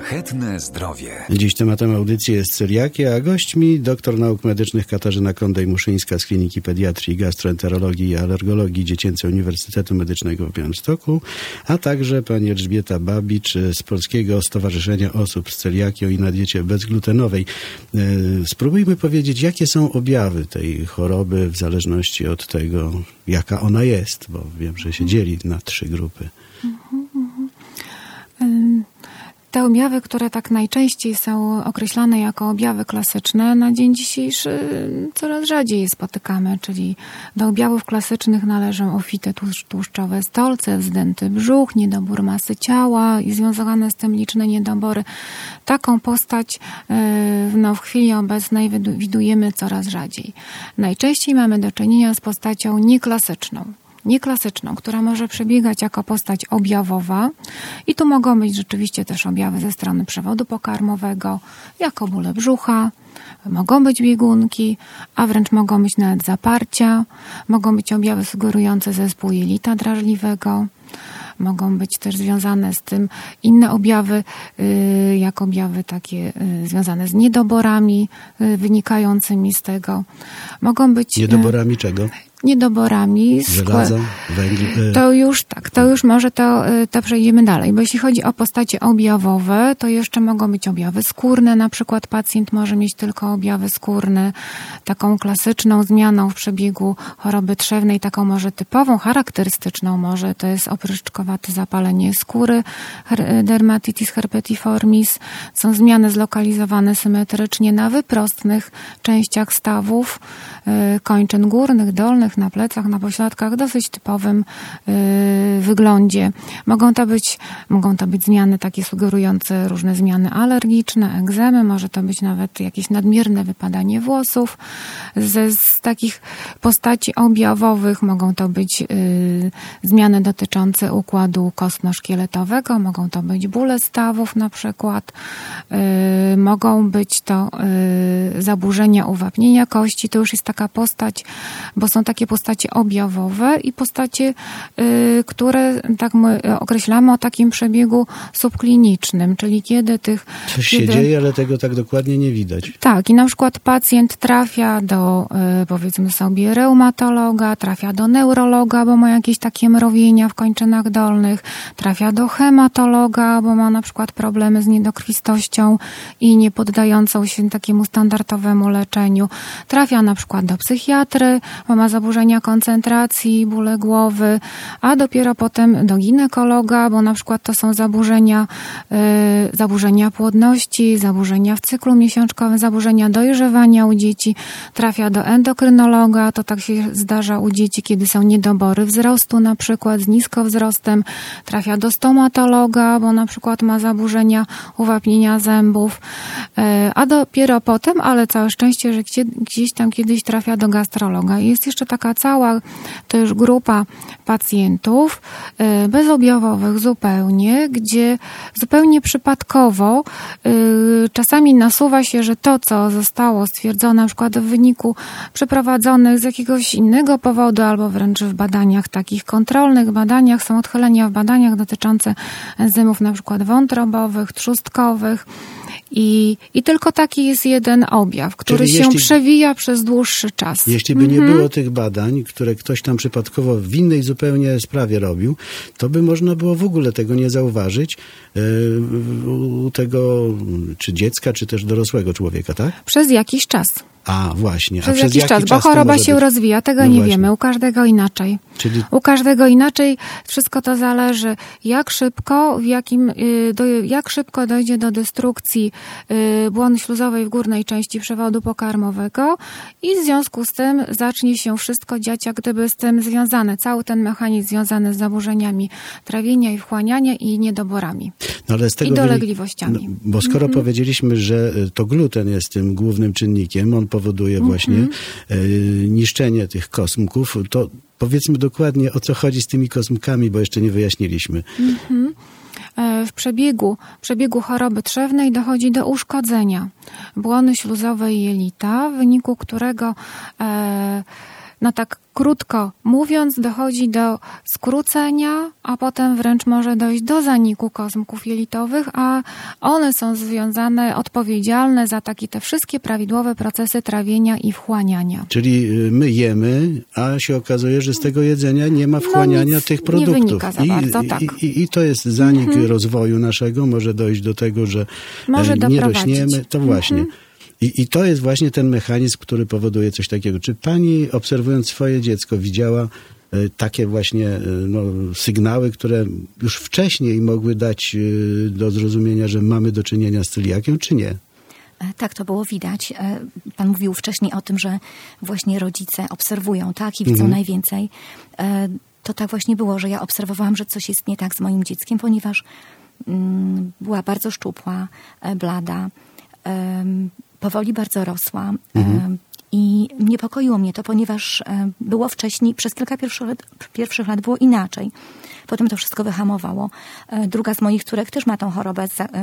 Szlachetne zdrowie. Dziś tematem audycji jest celiakia, a gośćmi doktor nauk medycznych Katarzyna Kondej-Muszyńska z Kliniki Pediatrii, Gastroenterologii i Alergologii Dziecięcego Uniwersytetu Medycznego w Białymstoku, a także pani Elżbieta Babicz z Polskiego Stowarzyszenia Osób z Celiakią i na diecie bezglutenowej. Spróbujmy powiedzieć, jakie są objawy tej choroby w zależności od tego, jaka ona jest, bo wiem, że się dzieli na 3 grupy. Te objawy, które tak najczęściej są określane jako objawy klasyczne, na dzień dzisiejszy coraz rzadziej je spotykamy, czyli do objawów klasycznych należą ofity tłuszczowe stolce, wzdęty brzuch, niedobór masy ciała i związane z tym liczne niedobory. Taką postać w chwili obecnej widujemy coraz rzadziej. Najczęściej mamy do czynienia z postacią nieklasyczną, która może przebiegać jako postać objawowa i tu mogą być rzeczywiście też objawy ze strony przewodu pokarmowego, jako bóle brzucha, mogą być biegunki, a wręcz mogą być nawet zaparcia, mogą być objawy sugerujące zespół jelita drażliwego, mogą być też związane z tym inne objawy, jak objawy takie związane z niedoborami wynikającymi z tego. Mogą być... Niedoborami czego? Niedoborami żelaza, węgla. To już może to przejdziemy dalej, bo jeśli chodzi o postacie objawowe, to jeszcze mogą być objawy skórne, na przykład pacjent może mieć tylko objawy skórne, taką klasyczną zmianą w przebiegu choroby trzewnej, taką może typową, charakterystyczną może, to jest opryszczkowate zapalenie skóry, dermatitis herpetiformis, są zmiany zlokalizowane symetrycznie na wyprostnych częściach stawów, kończyn górnych, dolnych, na plecach, na pośladkach, dosyć typowym wyglądzie. Mogą to być zmiany takie sugerujące różne zmiany alergiczne, egzemy, może to być nawet jakieś nadmierne wypadanie włosów. Z takich postaci objawowych mogą to być zmiany dotyczące układu kostno-szkieletowego, mogą to być bóle stawów na przykład, mogą być to zaburzenia uwapnienia kości, to już jest taka postać, bo są takie postacie objawowe i postacie, które tak my określamy o takim przebiegu subklinicznym, czyli kiedy coś się dzieje, ale tego tak dokładnie nie widać. Tak, i na przykład pacjent trafia do, powiedzmy sobie, reumatologa, trafia do neurologa, bo ma jakieś takie mrowienia w kończynach dolnych, trafia do hematologa, bo ma na przykład problemy z niedokrwistością i nie poddającą się takiemu standardowemu leczeniu, trafia na przykład do psychiatry, bo ma zaburzenia koncentracji, bóle głowy, a dopiero potem do ginekologa, bo na przykład to są zaburzenia płodności, zaburzenia w cyklu miesiączkowym, zaburzenia dojrzewania u dzieci, trafia do endokrynologa, to tak się zdarza u dzieci, kiedy są niedobory wzrostu na przykład z niskowzrostem, trafia do stomatologa, bo na przykład ma zaburzenia uwapnienia zębów, a dopiero potem, ale całe szczęście, że gdzieś tam kiedyś trafia do gastrologa. Jest jeszcze taka cała też grupa pacjentów bezobjawowych zupełnie, gdzie zupełnie przypadkowo czasami nasuwa się, że to, co zostało stwierdzone na przykład w wyniku przeprowadzonych z jakiegoś innego powodu albo wręcz w badaniach takich kontrolnych, badaniach, są odchylenia w badaniach dotyczące enzymów na przykład wątrobowych, trzustkowych, i tylko taki jest jeden objaw, który się przewija przez dłuższy czas. Jeśli by nie było tych badań, które ktoś tam przypadkowo w innej zupełnie sprawie robił, to by można było w ogóle tego nie zauważyć u tego czy dziecka, czy też dorosłego człowieka, tak? Przez jakiś czas. A, właśnie. Przez jakiś czas, bo choroba się rozwija, tego nie wiemy, u każdego inaczej. U każdego inaczej, wszystko to zależy, jak szybko dojdzie do destrukcji błony śluzowej w górnej części przewodu pokarmowego i w związku z tym zacznie się wszystko dziać jak gdyby z tym związane, cały ten mechanizm związany z zaburzeniami trawienia i wchłaniania i niedoborami. No, ale z tego i dolegliwościami. Bo skoro powiedzieliśmy, że to gluten jest tym głównym czynnikiem, on powoduje właśnie niszczenie tych kosmków, to powiedzmy dokładnie, o co chodzi z tymi kosmkami, bo jeszcze nie wyjaśniliśmy. W przebiegu choroby trzewnej dochodzi do uszkodzenia błony śluzowej jelita, w wyniku którego no tak krótko mówiąc, dochodzi do skrócenia, a potem wręcz może dojść do zaniku komórek jelitowych, a one są związane, odpowiedzialne za te wszystkie prawidłowe procesy trawienia i wchłaniania. Czyli my jemy, a się okazuje, że z tego jedzenia nie ma wchłaniania tych produktów. Nie wynika za bardzo, tak. I to jest zanik rozwoju naszego, może dojść do tego, że może nie rośniemy. To właśnie. I to jest właśnie ten mechanizm, który powoduje coś takiego. Czy pani, obserwując swoje dziecko, widziała takie właśnie sygnały, które już wcześniej mogły dać do zrozumienia, że mamy do czynienia z celiakią, czy nie? Tak, to było widać. Pan mówił wcześniej o tym, że właśnie rodzice obserwują, tak, i widzą najwięcej. To tak właśnie było, że ja obserwowałam, że coś jest nie tak z moim dzieckiem, ponieważ była bardzo szczupła, blada, powoli bardzo rosła. I niepokoiło mnie to, ponieważ było wcześniej, przez kilka pierwszych lat było inaczej. Potem to wszystko wyhamowało. Druga z moich córek też ma tą chorobę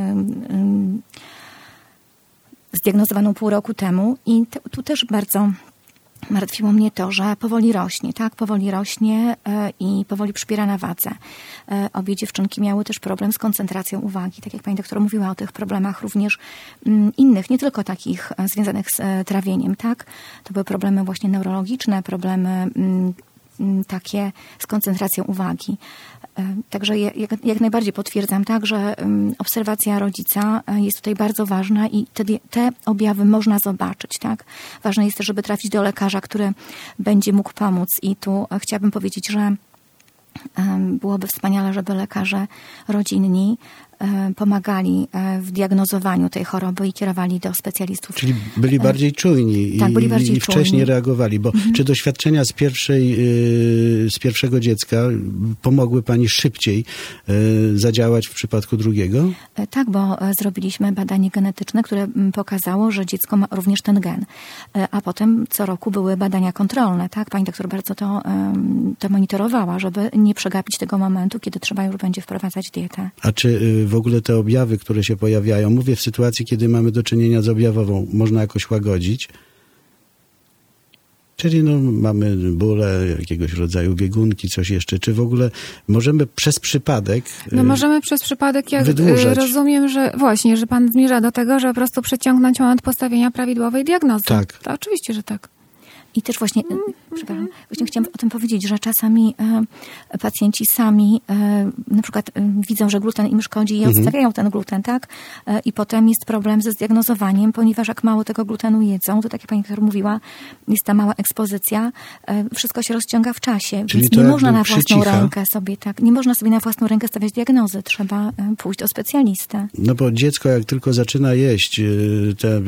zdiagnozowaną pół roku temu i tu też bardzo martwiło mnie to, że powoli rośnie, tak? Powoli rośnie i powoli przybiera na wadze. Obie dziewczynki miały też problem z koncentracją uwagi. Tak jak pani doktor mówiła o tych problemach również innych, nie tylko takich związanych z trawieniem, tak? To były problemy właśnie neurologiczne, problemy takie z koncentracją uwagi. Także jak najbardziej potwierdzam, tak, że obserwacja rodzica jest tutaj bardzo ważna i te objawy można zobaczyć, tak. Ważne jest też, żeby trafić do lekarza, który będzie mógł pomóc i tu chciałabym powiedzieć, że byłoby wspaniale, żeby lekarze rodzinni pomagali w diagnozowaniu tej choroby i kierowali do specjalistów. Czyli byli bardziej czujni tak, byli bardziej i wcześniej czujni. reagowali. Bo czy doświadczenia z pierwszego dziecka pomogły pani szybciej zadziałać w przypadku drugiego? Tak, bo zrobiliśmy badanie genetyczne, które pokazało, że dziecko ma również ten gen. A potem co roku były badania kontrolne. Tak? Pani doktor bardzo to monitorowała, żeby nie przegapić tego momentu, kiedy trzeba już będzie wprowadzać dietę. A czy w ogóle te objawy, które się pojawiają, mówię w sytuacji, kiedy mamy do czynienia z objawową, można jakoś łagodzić? Czyli mamy bóle, jakiegoś rodzaju biegunki, coś jeszcze. Czy w ogóle możemy przez przypadek możemy przez przypadek, jak wydłużać? Rozumiem, że właśnie, że pan zmierza do tego, że po prostu przeciągnąć moment postawienia prawidłowej diagnozy. Tak. To oczywiście, że tak. I też właśnie, właśnie chciałam o tym powiedzieć, że czasami pacjenci sami na przykład widzą, że gluten im szkodzi i odstawiają ten gluten, tak? I potem jest problem ze zdiagnozowaniem, ponieważ jak mało tego glutenu jedzą, to tak jak pani doktor mówiła, jest ta mała ekspozycja, wszystko się rozciąga w czasie, czyli więc nie można na własną rękę sobie, tak, nie można sobie na własną rękę stawiać diagnozy, trzeba pójść do specjalisty. No bo dziecko jak tylko zaczyna jeść te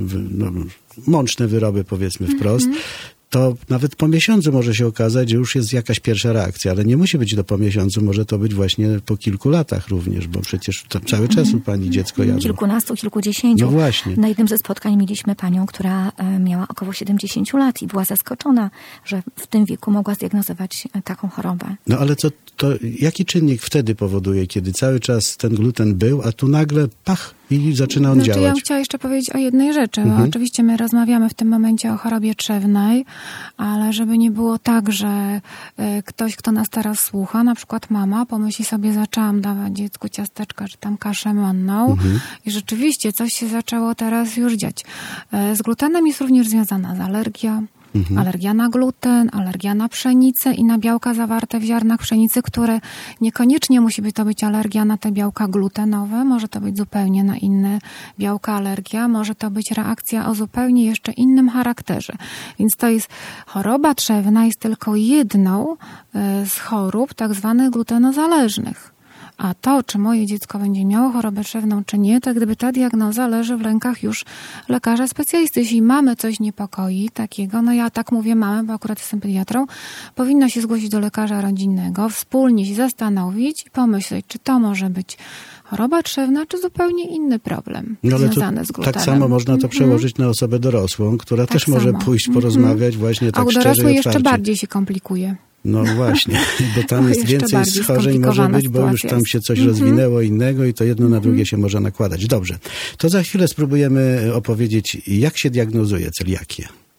mączne wyroby, powiedzmy wprost, to nawet po miesiącu może się okazać, że już jest jakaś pierwsza reakcja, ale nie musi być po miesiącu, może to być właśnie po kilku latach również, bo przecież to cały czas u pani dziecko jadło. Kilkunastu, kilkudziesięciu. No właśnie. Na jednym ze spotkań mieliśmy panią, która miała około 70 lat i była zaskoczona, że w tym wieku mogła zdiagnozować taką chorobę. No ale jaki czynnik wtedy powoduje, kiedy cały czas ten gluten był, a tu nagle pach i zaczyna on działać? Ja bym chciała jeszcze powiedzieć o jednej rzeczy. Bo oczywiście my rozmawiamy w tym momencie o chorobie trzewnej, ale żeby nie było tak, że ktoś, kto nas teraz słucha, na przykład mama, pomyśli sobie, zaczęłam dawać dziecku ciasteczka, czy tam kaszę manną i rzeczywiście coś się zaczęło teraz już dziać. Z glutenem jest również związana alergia. Alergia na gluten, alergia na pszenicę i na białka zawarte w ziarnach pszenicy, które niekoniecznie musi to być alergia na te białka glutenowe, może to być zupełnie na inne białka alergia, może to być reakcja o zupełnie jeszcze innym charakterze. Więc to jest choroba trzewna, jest tylko jedną z chorób tak zwanych glutenozależnych. A to, czy moje dziecko będzie miało chorobę trzewną, czy nie, to gdyby ta diagnoza leży w rękach już lekarza specjalisty. Jeśli mamy coś niepokoi takiego, ja tak mówię mamy, bo akurat jestem pediatrą, powinno się zgłosić do lekarza rodzinnego, wspólnie się zastanowić i pomyśleć, czy to może być choroba trzewna, czy zupełnie inny problem związany z glutenem. Tak samo można to przełożyć na osobę dorosłą, która też może pójść porozmawiać właśnie tak szczerze i otwarcie. A u dorosłej jeszcze bardziej się komplikuje. No właśnie, bo tam jest więcej schorzeń może być, bo już tam się coś rozwinęło innego i to jedno na drugie się może nakładać. Dobrze, to za chwilę spróbujemy opowiedzieć, jak się diagnozuje celiakię.